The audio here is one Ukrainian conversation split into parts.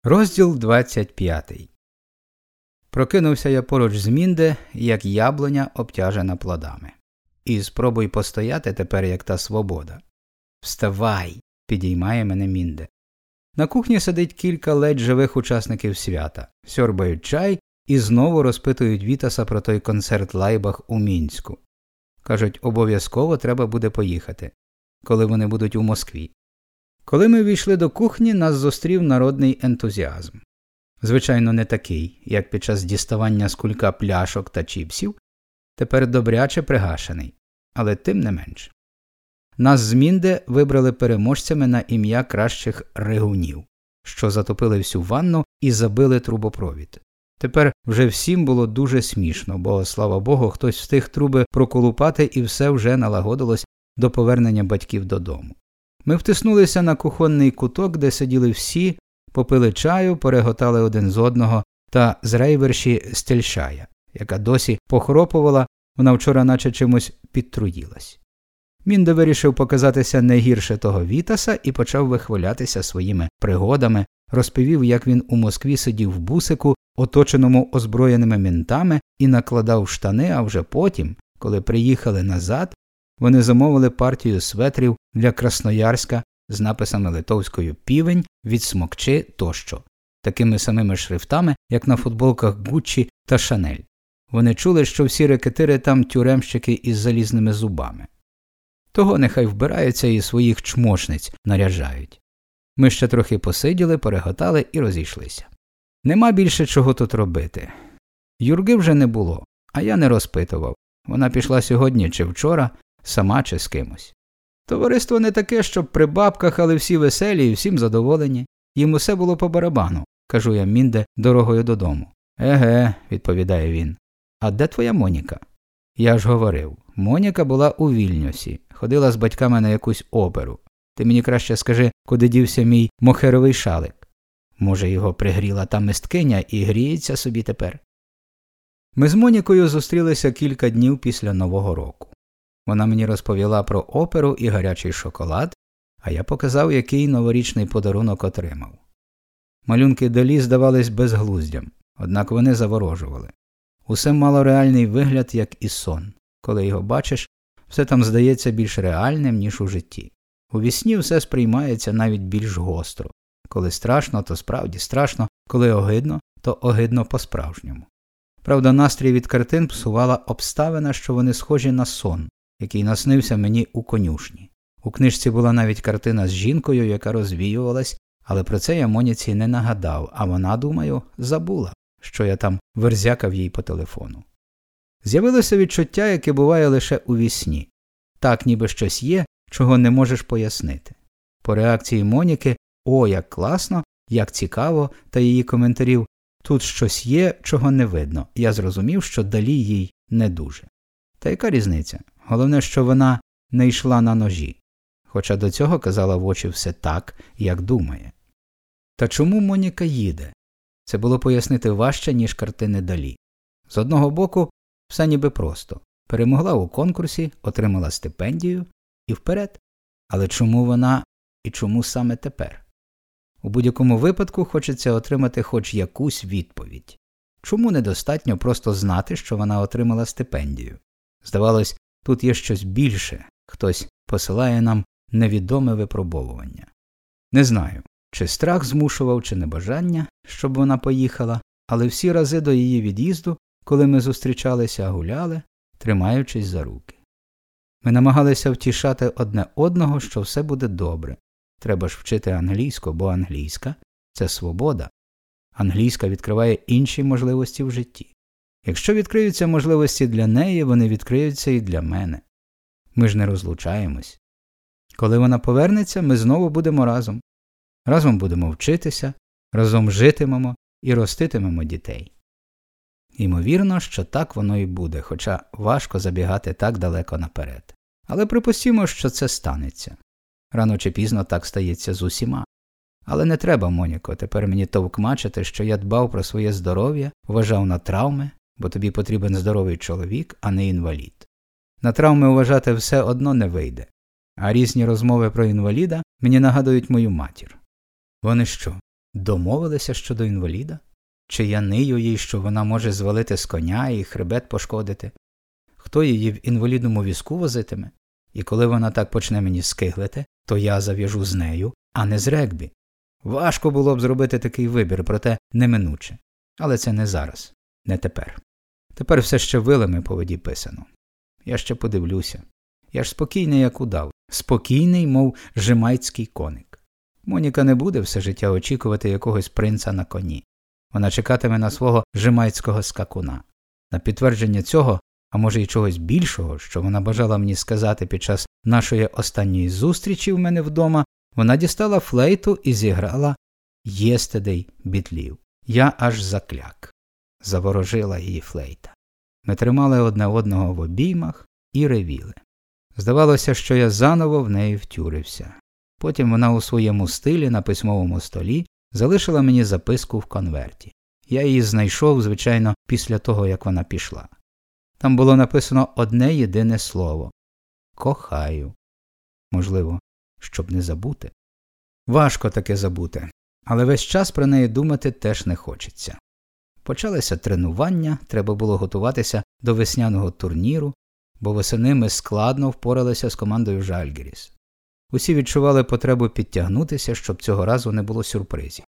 Розділ 25. Прокинувся я поруч з Мінде, як яблуня, обтяжена плодами. І спробуй постояти тепер, як та свобода. «Вставай!» – підіймає мене Мінде. На кухні сидить кілька ледь живих учасників свята, сьорбають чай і знову розпитують Вітаса про той концерт Лайбах у Мінську. Кажуть, обов'язково треба буде поїхати, коли вони будуть у Москві. Коли ми війшли до кухні, нас зустрів народний ентузіазм. Звичайно, не такий, як під час діставання з кулька пляшок та чіпсів, тепер добряче пригашений, але тим не менш. Нас з Мінде вибрали переможцями на ім'я кращих ригунів, що затопили всю ванну і забили трубопровід. Тепер вже всім було дуже смішно, бо, слава Богу, хтось встиг труби проколупати і все вже налагодилось до повернення батьків додому. Ми втиснулися на кухонний куток, де сиділи всі, попили чаю, переготали один з одного та з рейверші Стельшая, яка досі похропувала, вона вчора наче чимось підтруїлась. Мінде вирішив показатися не гірше того Вітаса і почав вихвалятися своїми пригодами, розповів, як він у Москві сидів в бусику, оточеному озброєними ментами, і накладав штани, а вже потім, коли приїхали назад, вони замовили партію светрів для Красноярська з написами литовською «Півень», «Відсмокчи» тощо, такими самими шрифтами, як на футболках Гуччі та Шанель. Вони чули, що всі рекетири там тюремщики із залізними зубами. Того нехай вбираються і своїх чмошниць наряжають. Ми ще трохи посиділи, переготали і розійшлися. Нема більше чого тут робити. Юрги вже не було, а я не розпитував. Вона пішла сьогодні чи вчора, сама чи з кимось. Товариство не таке, щоб при бабках, але всі веселі і всім задоволені. Їм усе було по барабану, кажу я Мінде дорогою додому. Еге, відповідає він. А де твоя Моніка? Я ж говорив, Моніка була у Вільнюсі, ходила з батьками на якусь оперу. Ти мені краще скажи, куди дівся мій мохеровий шалик. Може, його пригріла та мисткиня і гріється собі тепер? Ми з Монікою зустрілися кілька днів після Нового року. Вона мені розповіла про оперу і гарячий шоколад, а я показав, який новорічний подарунок отримав. Малюнки Далі здавались безглуздям, однак вони заворожували. Усе мало реальний вигляд, як і сон. Коли його бачиш, все там здається більш реальним, ніж у житті. У вісні все сприймається навіть більш гостро. Коли страшно, то справді страшно, коли огидно, то огидно по-справжньому. Правда, настрій від картин псувала обставина, що вони схожі на сон, який наснився мені у конюшні. У книжці була навіть картина з жінкою, яка розвіювалась, але про це я Моніці не нагадав, а вона, думаю, забула, що я там верзякав їй по телефону. З'явилося відчуття, яке буває лише у вісні. Так, ніби щось є, чого не можеш пояснити. По реакції Моніки «О, як класно», «Як цікаво» та її коментарів «Тут щось є, чого не видно», я зрозумів, що Далі їй не дуже. Та яка різниця? Головне, що вона не йшла на ножі. Хоча до цього казала в очі все так, як думає. Та чому Моніка їде? Це було пояснити важче, ніж картини Далі. З одного боку, все ніби просто. Перемогла у конкурсі, отримала стипендію і вперед. Але чому вона і чому саме тепер? У будь-якому випадку хочеться отримати хоч якусь відповідь. Чому недостатньо просто знати, що вона отримала стипендію? Здавалось, тут є щось більше, хтось посилає нам невідоме випробовування. Не знаю, чи страх змушував, чи небажання, щоб вона поїхала, але всі рази до її від'їзду, коли ми зустрічалися, гуляли, тримаючись за руки. Ми намагалися втішати одне одного, що все буде добре. Треба ж вчити англійську, бо англійська – це свобода. Англійська відкриває інші можливості в житті. Якщо відкриються можливості для неї, вони відкриються і для мене. Ми ж не розлучаємось. Коли вона повернеться, ми знову будемо разом. Разом будемо вчитися, разом житимемо і роститимемо дітей. Ймовірно, що так воно і буде, хоча важко забігати так далеко наперед. Але припустімо, що це станеться. Рано чи пізно так стається з усіма. Але не треба, Моніко, тепер мені товкмачити, що я дбав про своє здоров'я, вважав на травми, бо тобі потрібен здоровий чоловік, а не інвалід. На травми вважати все одно не вийде. А різні розмови про інваліда мені нагадують мою матір. Вони що, Домовилися щодо інваліда? Чи я нию їй, що вона може звалити з коня і хребет пошкодити? Хто її в інвалідному візку возитиме? І коли вона так почне мені скиглити, то я зав'яжу з нею, а не з регбі. Важко було б зробити такий вибір, проте неминуче. Але це не зараз, не тепер. Тепер все ще вилами по воді писано. Я ще подивлюся. Я ж спокійний, як удав. Спокійний, мов жемайцький коник. Моніка не буде все життя очікувати якогось принца на коні. Вона чекатиме на свого жемайцького скакуна. На підтвердження цього, а може й чогось більшого, що вона бажала мені сказати під час нашої останньої зустрічі в мене вдома, вона дістала флейту і зіграла «Єстедей бітлів». Я аж закляк. Заворожила її флейта. Ми тримали одне одного в обіймах і ревіли. Здавалося, що я заново в неї втюрився. Потім вона у своєму стилі на письмовому столі залишила мені записку в конверті. Я її знайшов, звичайно, після того, як вона пішла. Там було написано одне єдине слово – «Кохаю». Можливо, щоб не забути. Важко таке забути, але весь час про неї думати теж не хочеться. Почалися тренування, треба було готуватися до весняного турніру, бо восени ми складно впоралися з командою «Жальгіріс». Усі відчували потребу підтягнутися, щоб цього разу не було сюрпризів.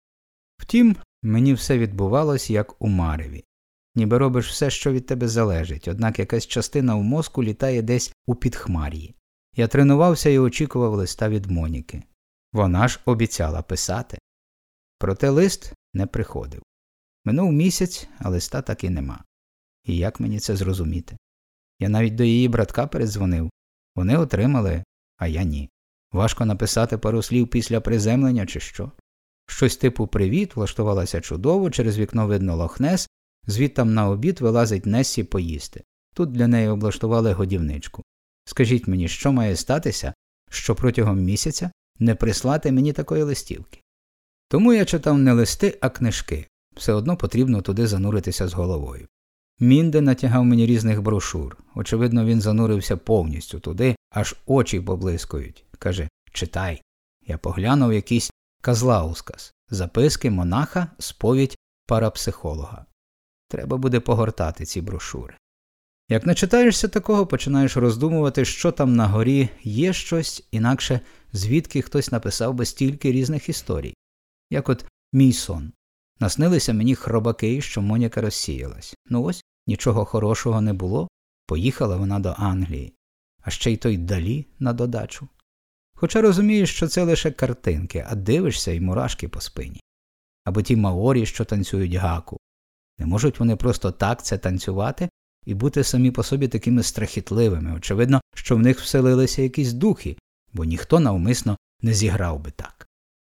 Втім, мені все відбувалось, як у мареві. Ніби робиш все, що від тебе залежить, однак якась частина в мозку літає десь у підхмар'ї. Я тренувався і очікував листа від Моніки. Вона ж обіцяла писати. Проте лист не приходив. Минув місяць, а листа так і нема. І як мені це зрозуміти? Я навіть до її братка передзвонив. Вони отримали, а я ні. Важко написати пару слів після приземлення чи що? Щось типу «Привіт», влаштувалася чудово, через вікно видно Лохнес, звідтам на обід вилазить Нессі поїсти. Тут для неї облаштували годівничку. Скажіть мені, що має статися, що протягом місяця не прислати мені такої листівки? Тому я читав не листи, а книжки. Все одно потрібно туди зануритися з головою. Мінде натягав мені різних брошур. Очевидно, він занурився повністю туди, аж очі поблискують. Каже, читай. Я поглянув якийсь Казлаускас, записки монаха, сповідь парапсихолога. Треба буде погортати ці брошури. Як начитаєшся такого, починаєш роздумувати, що там на горі є щось, інакше звідки хтось написав би стільки різних історій. Як от мій сон. Наснилися мені хробаки, що Моніка розсіялась. Ну ось, нічого хорошого не було, поїхала вона до Англії. А ще й той Далі на додачу. Хоча розумієш, що це лише картинки, а дивишся й мурашки по спині. Або ті маорі, що танцюють гаку. Не можуть вони просто так це танцювати і бути самі по собі такими страхітливими. Очевидно, що в них вселилися якісь духи, бо ніхто навмисно не зіграв би так.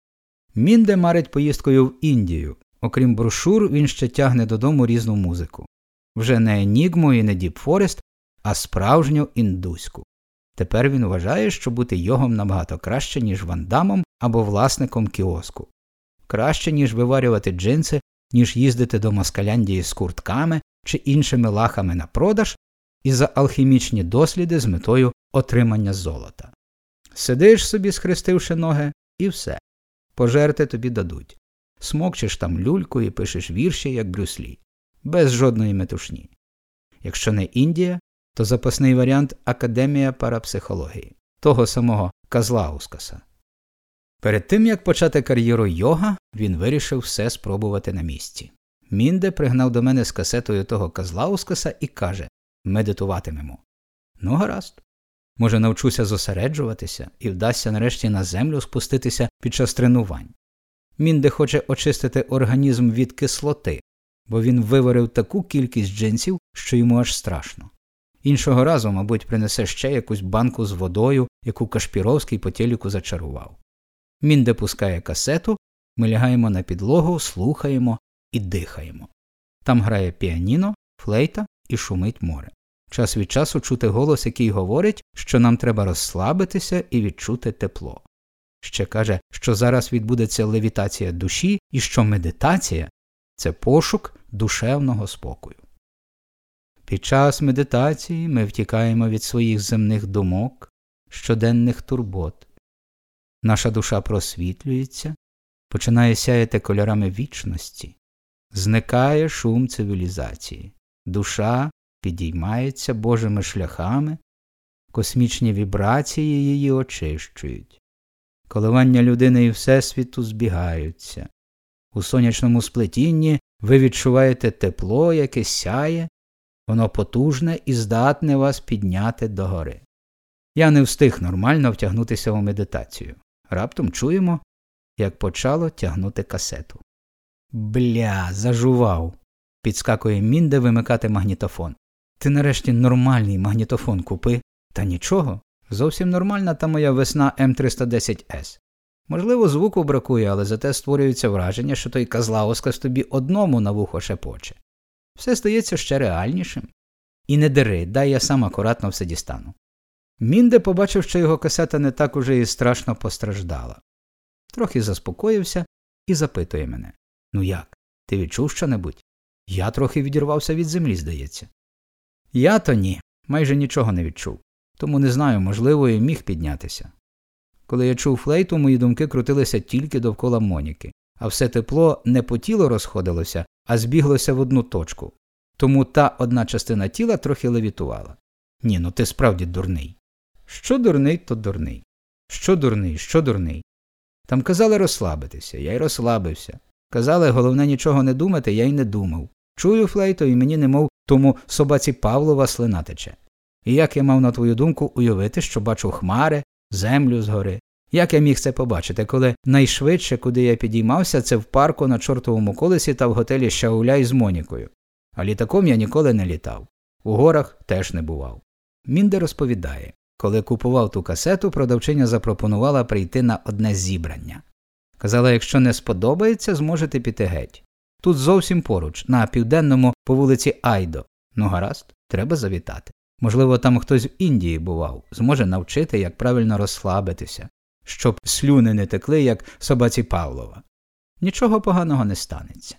Мінде марить поїздкою в Індію. Окрім брошур, він ще тягне додому різну музику. Вже не Енігму і не Діп Форест, а справжню індуську. Тепер він вважає, що бути йогом набагато краще, ніж Ван Дамом або власником кіоску. Краще, ніж виварювати джинси, ніж їздити до Москаляндії з куртками чи іншими лахами на продаж і за алхімічні досліди з метою отримання золота. Сидиш собі, схрестивши ноги, і все. Пожерти тобі дадуть. Смокчеш там люльку і пишеш вірші, як Брюс Лі. Без жодної метушні. Якщо не Індія, то запасний варіант – Академія парапсихології. Того самого Казлаускаса. Перед тим, як почати кар'єру йога, він вирішив все спробувати на місці. Мінде пригнав до мене з касетою того Казлаускаса і каже – медитуватимемо. Ну, гаразд. Може, навчуся зосереджуватися і вдасться нарешті на землю спуститися під час тренувань. Мінде хоче очистити організм від кислоти, бо він виварив таку кількість джинсів, що йому аж страшно. Іншого разу, мабуть, принесе ще якусь банку з водою, яку Кашпіровський по телеку зачарував. Мінде пускає касету, ми лягаємо на підлогу, слухаємо і дихаємо. Там грає піаніно, флейта і шумить море. Час від часу чути голос, який говорить, що нам треба розслабитися і відчути тепло. Ще каже, що зараз відбудеться левітація душі і що медитація – це пошук душевного спокою. Під час медитації ми втікаємо від своїх земних думок, щоденних турбот. Наша душа просвітлюється, починає сяяти кольорами вічності. Зникає шум цивілізації. Душа підіймається Божими шляхами, космічні вібрації її очищують. Коливання людини і Всесвіту збігаються. У сонячному сплетінні ви відчуваєте тепло, яке сяє, воно потужне і здатне вас підняти догори. Я не встиг нормально втягнутися у медитацію. Раптом чуємо, як почало тягнути касету. «Бля, зажував!» – підскакує Мінде вимикати магнітофон. «Ти нарешті нормальний магнітофон купи». «Та нічого, зовсім нормальна та моя весна М310С. Можливо, звуку бракує, але зате створюється враження, що той козлаускас тобі одному на вухо шепоче. Все стається ще реальнішим. І не дири, дай я сам акуратно все дістану». Мінде побачив, що його касета не так уже і страшно постраждала. Трохи заспокоївся і запитує мене. «Ну як? Ти відчув що-небудь?» Я трохи відірвався від землі, здається. Я-то ні, майже нічого не відчув. Тому не знаю, можливо, і міг піднятися. Коли я чув флейту, мої думки крутилися тільки довкола Моніки, а все тепло не по тілу розходилося, а збіглося в одну точку. Тому та одна частина тіла трохи левітувала. Ні, ну ти справді дурний. Що дурний, то дурний. Що дурний, що дурний. Там казали розслабитися, я й розслабився. Казали, головне нічого не думати, я й не думав. Чую флейту, і мені немов тому собаці Павлова слина тече. І як я мав, на твою думку, уявити, що бачу хмари, землю згори? Як я міг це побачити, коли найшвидше, куди я підіймався, це в парку на чортовому колесі та в готелі Шауляй з Монікою? А літаком я ніколи не літав. У горах теж не бував. Мінде розповідає, коли купував ту касету, продавчиня запропонувала прийти на одне зібрання. Казала, якщо не сподобається, зможете піти геть. Тут зовсім поруч, на Південному по вулиці Айдо. Ну гаразд, треба завітати. Можливо, там хтось в Індії бував, зможе навчити, як правильно розслабитися, щоб слюни не текли, як собаці Павлова. Нічого поганого не станеться.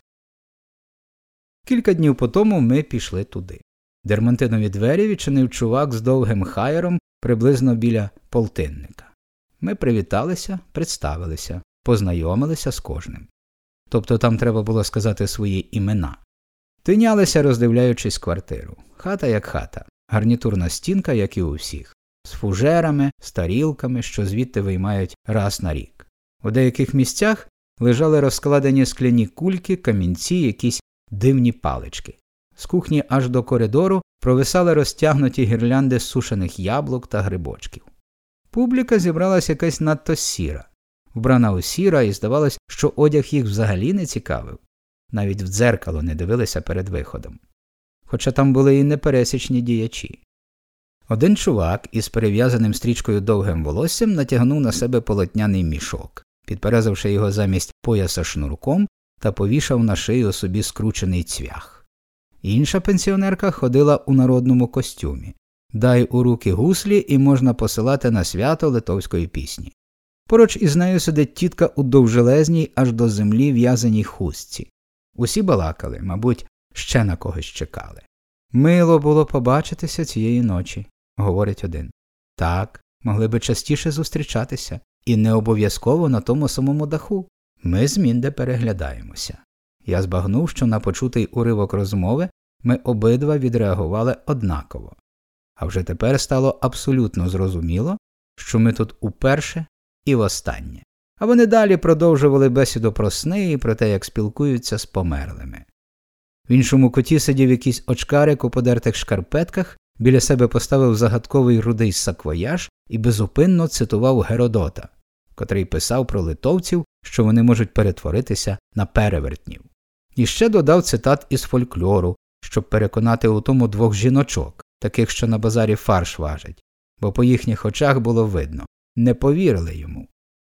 Кілька днів потому ми пішли туди. Дермантинові двері відчинив чувак з довгим хаєром приблизно біля полтинника. Ми привіталися, представилися, познайомилися з кожним. Тобто там треба було сказати свої імена. Тинялися, роздивляючись квартиру. Хата як хата, гарнітурна стінка, як і у всіх. З фужерами, з тарілками, що звідти виймають раз на рік. У деяких місцях лежали розкладені скляні кульки, камінці, якісь дивні палички. З кухні аж до коридору провисали розтягнуті гірлянди з сушених яблук та грибочків. Публіка зібралась якась надто сіра. Вбрана у сіра, і здавалось, що одяг їх взагалі не цікавив. Навіть в дзеркало не дивилися перед виходом. Хоча там були і непересічні діячі. Один чувак із перев'язаним стрічкою довгим волоссям натягнув на себе полотняний мішок, підперезавши його замість пояса шнурком та повішав на шию собі скручений цвях. Інша пенсіонерка ходила у народному костюмі. Дай у руки гуслі і можна посилати на свято литовської пісні. Поруч із нею сидить тітка у довжелезній аж до землі в'язаній хустці. Усі балакали, мабуть, ще на когось чекали. «Мило було побачитися цієї ночі», – говорить один. «Так, могли би частіше зустрічатися, і не обов'язково на тому самому даху». Ми з Мінде переглядаємося. Я збагнув, що на почутий уривок розмови ми обидва відреагували однаково. А вже тепер стало абсолютно зрозуміло, що ми тут уперше і востаннє. А вони далі продовжували бесіду про сни і про те, як спілкуються з померлими. В іншому куті сидів якийсь очкарик у подертих шкарпетках, біля себе поставив загадковий рудий саквояж і безупинно цитував Геродота, котрий писав про литовців, що вони можуть перетворитися на перевертнів. І ще додав цитат із фольклору, щоб переконати у тому двох жіночок, таких, що на базарі фарш важать, бо по їхніх очах було видно – не повірили йому.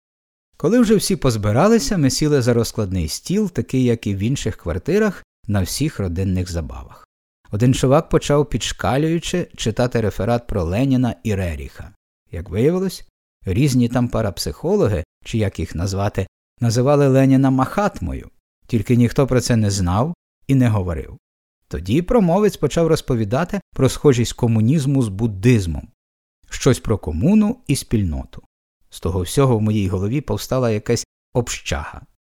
Коли вже всі позбиралися, ми сіли за розкладний стіл, такий, як і в інших квартирах, на всіх родинних забавах. Один чувак почав, підшкалюючи, читати реферат про Леніна і Реріха. Як виявилось, різні там парапсихологи, чи як їх назвати, називали Леніна Махатмою, тільки ніхто про це не знав і не говорив. Тоді промовець почав розповідати про схожість комунізму з буддизмом, щось про комуну і спільноту. З того всього в моїй голові повстала якась общага.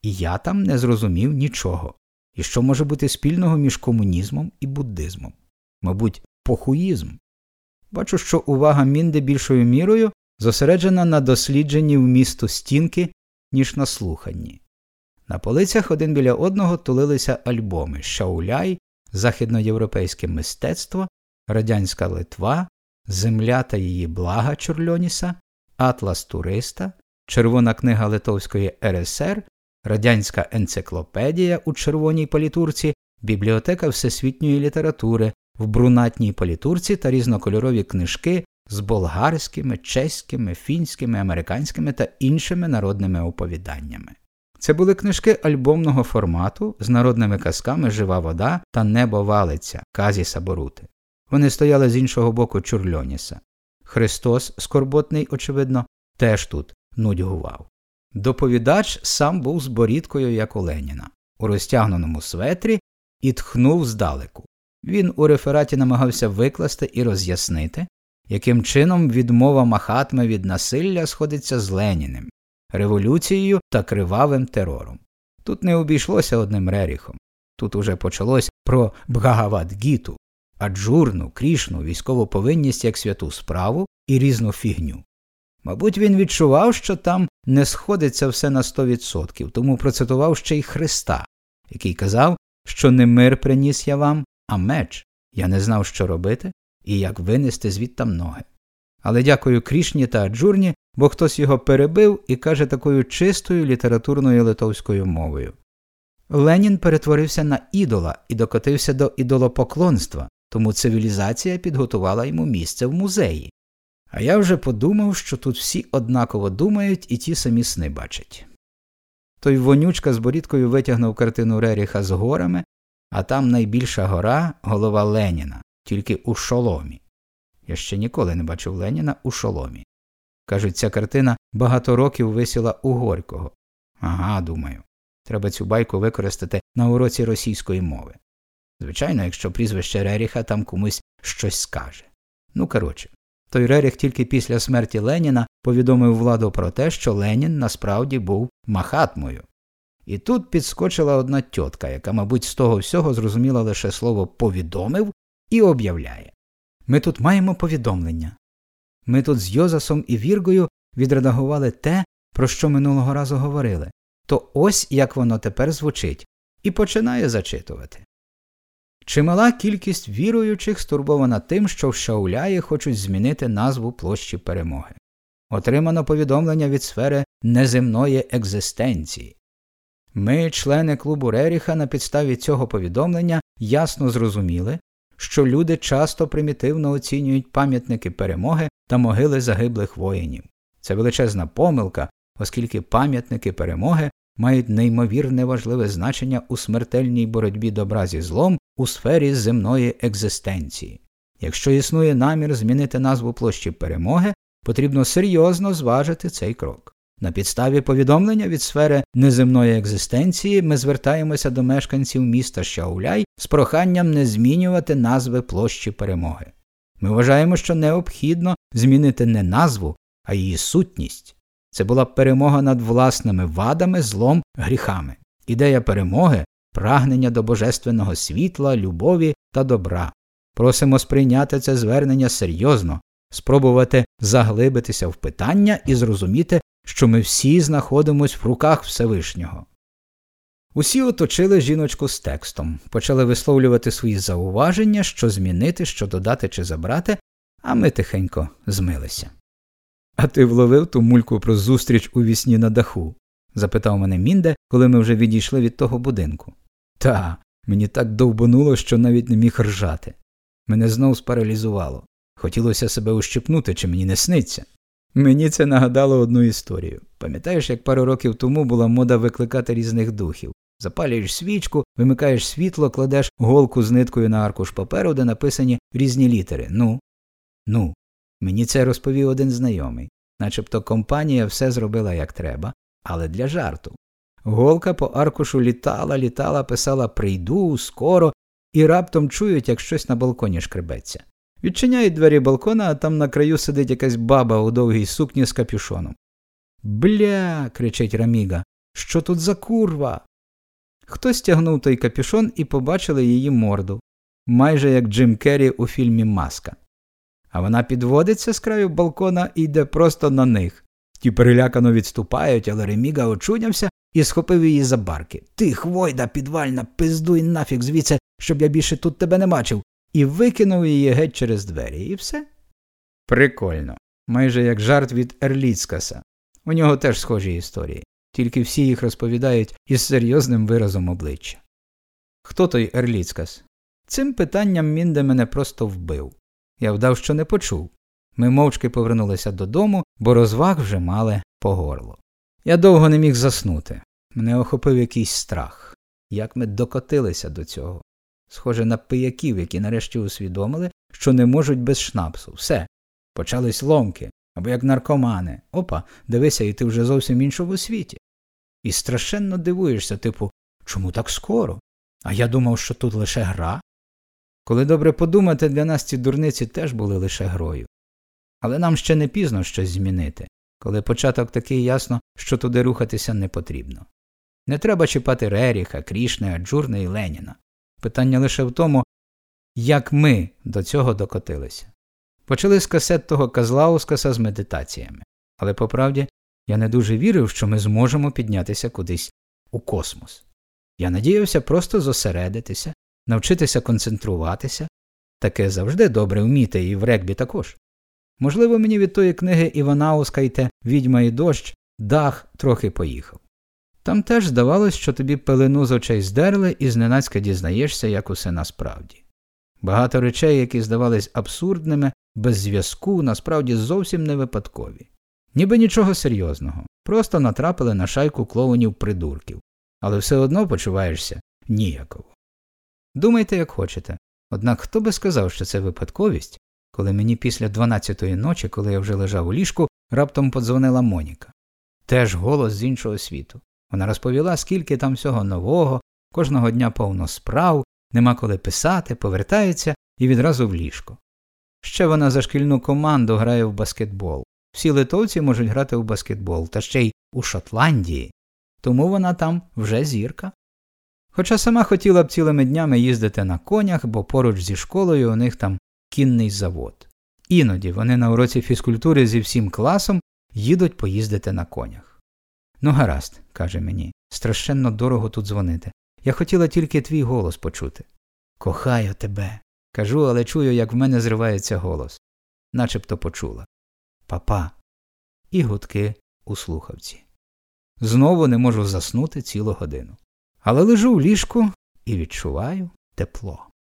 і я там не зрозумів нічого. І що може бути спільного між комунізмом і буддизмом? Мабуть, похуїзм. Бачу, що увага Мінде більшою мірою зосереджена на дослідженні вмісту стінки, ніж на слуханні. На полицях один біля одного тулилися альбоми «Шауляй», «Західноєвропейське мистецтво», «Радянська Литва», «Земля та її блага» Чорльоніса, «Атлас туриста», «Червона книга Литовської РСР», «Радянська енциклопедія» у червоній палітурці, «Бібліотека всесвітньої літератури» в брунатній палітурці та різнокольорові книжки з болгарськими, чеськими, фінськими, американськими та іншими народними оповіданнями. Це були книжки альбомного формату з народними казками «Жива вода» та «Небо валиться» Казіса Борути. Вони стояли з іншого боку Чорльоніса. Христос, скорботний, очевидно, теж тут нудьгував. Доповідач сам був з борідкою, як у Леніна, у розтягненому светрі і тхнув здалеку. Він у рефераті намагався викласти і роз'яснити, яким чином відмова Махатми від насилля сходиться з Леніним, революцією та кривавим терором. Тут не обійшлося одним Реріхом. Тут уже почалось про Бхагавад-гіту, Аджурну, Крішну, військову повинність як святу справу і різну фігню. Мабуть, він відчував, що там не сходиться все на 100%, тому процитував ще й Христа, який казав, що не мир приніс я вам, а меч. Я не знав, що робити і як винести звідтам ноги. Але дякую Крішні та Аджурні, бо хтось його перебив і каже такою чистою літературною литовською мовою. Ленін перетворився на ідола і докотився до ідолопоклонства, тому цивілізація підготувала йому місце в музеї. А я вже подумав, що тут всі однаково думають і ті самі сни бачать. Той вонючка з борідкою витягнув картину Реріха з горами, а там найбільша гора – голова Леніна, тільки у шоломі. Я ще ніколи не бачив Леніна у шоломі. Кажуть, ця картина багато років висіла у Горького. Ага, думаю, треба цю байку використати на уроці російської мови. Звичайно, якщо прізвище Реріха там комусь щось скаже. Ну, коротше, той Реріх тільки після смерті Леніна повідомив владу про те, що Ленін насправді був Махатмою. І тут підскочила одна тьотка, яка, мабуть, з того всього зрозуміла лише слово «повідомив» і об'являє. Ми тут маємо повідомлення. Ми тут з Йозасом і Віргою відредагували те, про що минулого разу говорили. То ось як воно тепер звучить. І починає зачитувати. Чимала кількість віруючих стурбована тим, що в Шауляї хочуть змінити назву площі Перемоги. Отримано повідомлення від сфери неземної екзистенції. Ми, члени клубу Реріха, на підставі цього повідомлення ясно зрозуміли, що люди часто примітивно оцінюють пам'ятники Перемоги та могили загиблих воїнів. Це величезна помилка, оскільки пам'ятники Перемоги мають неймовірне важливе значення у смертельній боротьбі добра зі злом у сфері земної екзистенції. Якщо існує намір змінити назву площі Перемоги, потрібно серйозно зважити цей крок. На підставі повідомлення від сфери неземної екзистенції ми звертаємося до мешканців міста Шауляй з проханням не змінювати назви площі Перемоги. Ми вважаємо, що необхідно змінити не назву, а її сутність. Це була перемога над власними вадами, злом, гріхами. Ідея перемоги – прагнення до божественного світла, любові та добра. Просимо сприйняти це звернення серйозно, спробувати заглибитися в питання і зрозуміти, що ми всі знаходимось в руках Всевишнього. Усі оточили жіночку з текстом, почали висловлювати свої зауваження, що змінити, що додати чи забрати, а ми тихенько змилися. «А ти вловив ту мульку про зустріч у вісні на даху?» – запитав мене Мінде, коли ми вже відійшли від того будинку. «Та, мені так довбануло, що навіть не міг ржати. Мене знов спаралізувало. Хотілося себе ущипнути, чи мені не сниться. Мені це нагадало одну історію. Пам'ятаєш, як пару років тому була мода викликати різних духів? Запалюєш свічку, вимикаєш світло, кладеш голку з ниткою на аркуш паперу, де написані різні літери. Ну. Мені це розповів один знайомий. Начебто компанія все зробила як треба, але для жарту. Голка по аркушу літала, писала «прийду», «скоро», і раптом чують, як щось на балконі шкребеться. Відчиняють двері балкона, а там на краю сидить якась баба у довгій сукні з капюшоном. «Бля!» – кричить Раміга. Що тут за курва? Хтось тягнув той капюшон і побачили її морду, майже як Джим Керрі у фільмі «Маска». А вона підводиться з краю балкона і йде просто на них. Ті перелякано відступають, але Реміга очунявся і схопив її за барки. «Ти, хвойда підвальна, пиздуй нафіг звідси, щоб я більше тут тебе не бачив!» І викинув її геть через двері. І все. Прикольно. Майже як жарт від Ерліцкаса. У нього теж схожі історії. Тільки всі їх розповідають із серйозним виразом обличчя. Хто той Ерліцкас? Цим питанням Мінде мене просто вбив. Я вдав, що не почув. Ми мовчки повернулися додому, бо розваг вже мали по горло. Я довго не міг заснути. Мене охопив якийсь страх. Як ми докотилися до цього? Схоже на пияків, які нарешті усвідомили, що не можуть без шнапсу. Все. Почались ломки. Або як наркомани. Опа, дивися, і ти вже зовсім іншому світі. І страшенно дивуєшся, типу, чому так скоро? А я думав, що тут лише гра. Коли добре подумати, для нас ці дурниці теж були лише грою. Але нам ще не пізно щось змінити. Коли початок такий, ясно, що туди рухатися не потрібно. Не треба чіпати Реріха, Крішне, Аджурне і Леніна. Питання лише в тому, як ми до цього докотилися. Почали з касет того Казлаускаса з медитаціями. Але, по правді, я не дуже вірив, що ми зможемо піднятися кудись у космос. Я надіявся просто зосередитися, навчитися концентруватися. Таке завжди добре вміти, і в регбі також. Можливо, мені від тої книги Івана Аускайте «Відьма і дощ» дах трохи поїхав. Там теж здавалось, що тобі пелену з очей здерли і зненацька дізнаєшся, як усе насправді. Багато речей, які здавались абсурдними, без зв'язку, насправді зовсім не випадкові. Ніби нічого серйозного, просто натрапили на шайку клоунів-придурків, але все одно почуваєшся ніяково. Думайте, як хочете, однак хто би сказав, що це випадковість, коли мені після 12-ї ночі, коли я вже лежав у ліжку, раптом подзвонила Моніка. Теж голос з іншого світу. Вона розповіла, скільки там всього нового, кожного дня повно справ, нема коли писати, повертається і відразу в ліжко. Ще вона за шкільну команду грає в баскетбол. Всі литовці можуть грати в баскетбол, та ще й у Шотландії. Тому вона там вже зірка. Хоча сама хотіла б цілими днями їздити на конях, бо поруч зі школою у них там кінний завод. Іноді вони на уроці фізкультури зі всім класом їдуть поїздити на конях. «Ну гаразд», – каже мені, – «страшенно дорого тут дзвонити. Я хотіла тільки твій голос почути». «Кохаю тебе», – кажу, але чую, як в мене зривається голос. Начебто почула. «Папа». І гудки у слухавці. Знову не можу заснути цілу годину. Але лежу в ліжку і відчуваю тепло.